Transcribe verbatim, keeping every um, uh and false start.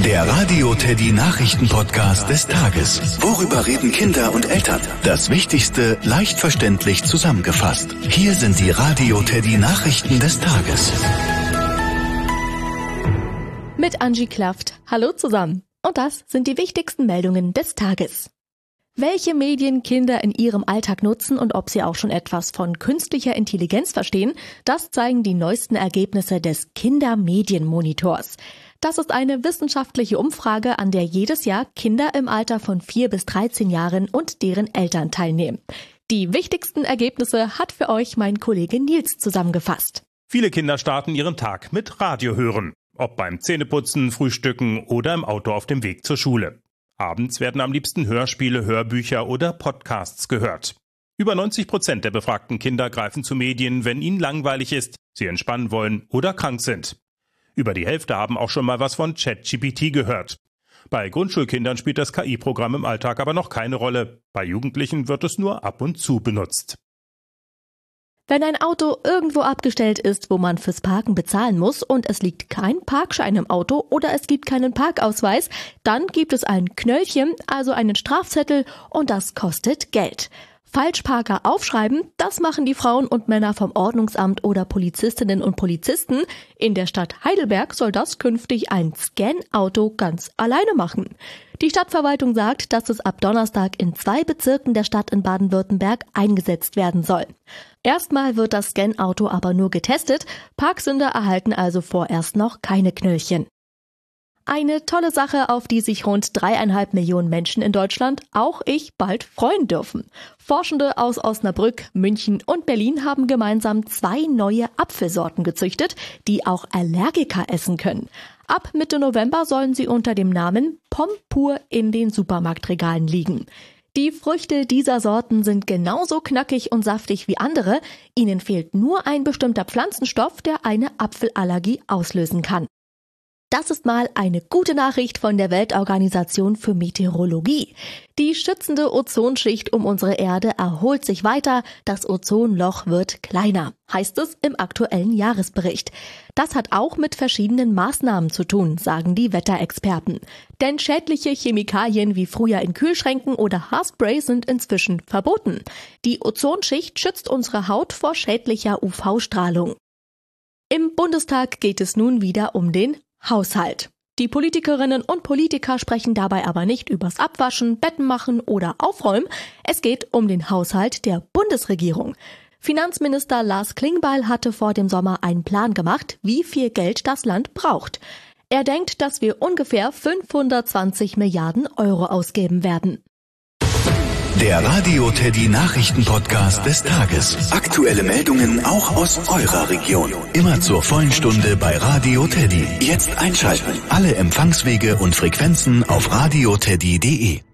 Der Radio Teddy Nachrichten-Podcast des Tages. Worüber reden Kinder und Eltern? Das Wichtigste leicht verständlich zusammengefasst. Hier sind die Radio Teddy Nachrichten des Tages. Mit Angie Klaft. Hallo zusammen. Und das sind die wichtigsten Meldungen des Tages. Welche Medien Kinder in ihrem Alltag nutzen und ob sie auch schon etwas von künstlicher Intelligenz verstehen, das zeigen die neuesten Ergebnisse des Kindermedienmonitors. Das ist eine wissenschaftliche Umfrage, an der jedes Jahr Kinder im Alter von vier bis dreizehn Jahren und deren Eltern teilnehmen. Die wichtigsten Ergebnisse hat für euch mein Kollege Nils zusammengefasst. Viele Kinder starten ihren Tag mit Radio hören. Ob beim Zähneputzen, Frühstücken oder im Auto auf dem Weg zur Schule. Abends werden am liebsten Hörspiele, Hörbücher oder Podcasts gehört. Über neunzig Prozent der befragten Kinder greifen zu Medien, wenn ihnen langweilig ist, sie entspannen wollen oder krank sind. Über die Hälfte haben auch schon mal was von ChatGPT gehört. Bei Grundschulkindern spielt das K I-Programm im Alltag aber noch keine Rolle. Bei Jugendlichen wird es nur ab und zu benutzt. Wenn ein Auto irgendwo abgestellt ist, wo man fürs Parken bezahlen muss und es liegt kein Parkschein im Auto oder es gibt keinen Parkausweis, dann gibt es ein Knöllchen, also einen Strafzettel, und das kostet Geld. Falschparker aufschreiben, das machen die Frauen und Männer vom Ordnungsamt oder Polizistinnen und Polizisten. In der Stadt Heidelberg soll das künftig ein Scan-Auto ganz alleine machen. Die Stadtverwaltung sagt, dass es ab Donnerstag in zwei Bezirken der Stadt in Baden-Württemberg eingesetzt werden soll. Erstmal wird das Scan-Auto aber nur getestet. Parksünder erhalten also vorerst noch keine Knöllchen. Eine tolle Sache, auf die sich rund dreieinhalb Millionen Menschen in Deutschland, auch ich, bald freuen dürfen. Forschende aus Osnabrück, München und Berlin haben gemeinsam zwei neue Apfelsorten gezüchtet, die auch Allergiker essen können. Ab Mitte November sollen sie unter dem Namen Pomme pur in den Supermarktregalen liegen. Die Früchte dieser Sorten sind genauso knackig und saftig wie andere. Ihnen fehlt nur ein bestimmter Pflanzenstoff, der eine Apfelallergie auslösen kann. Das ist mal eine gute Nachricht von der Weltorganisation für Meteorologie. Die schützende Ozonschicht um unsere Erde erholt sich weiter, das Ozonloch wird kleiner, heißt es im aktuellen Jahresbericht. Das hat auch mit verschiedenen Maßnahmen zu tun, sagen die Wetterexperten. Denn schädliche Chemikalien wie früher in Kühlschränken oder Haarspray sind inzwischen verboten. Die Ozonschicht schützt unsere Haut vor schädlicher U V-Strahlung. Im Bundestag geht es nun wieder um den Haushalt. Die Politikerinnen und Politiker sprechen dabei aber nicht übers Abwaschen, Betten machen oder Aufräumen. Es geht um den Haushalt der Bundesregierung. Finanzminister Lars Klingbeil hatte vor dem Sommer einen Plan gemacht, wie viel Geld das Land braucht. Er denkt, dass wir ungefähr fünfhundertzwanzig Milliarden Euro ausgeben werden. Der Radio Teddy Nachrichten-Podcast des Tages. Aktuelle Meldungen auch aus eurer Region. Immer zur vollen Stunde bei Radio Teddy. Jetzt einschalten. Alle Empfangswege und Frequenzen auf radio teddy punkt de.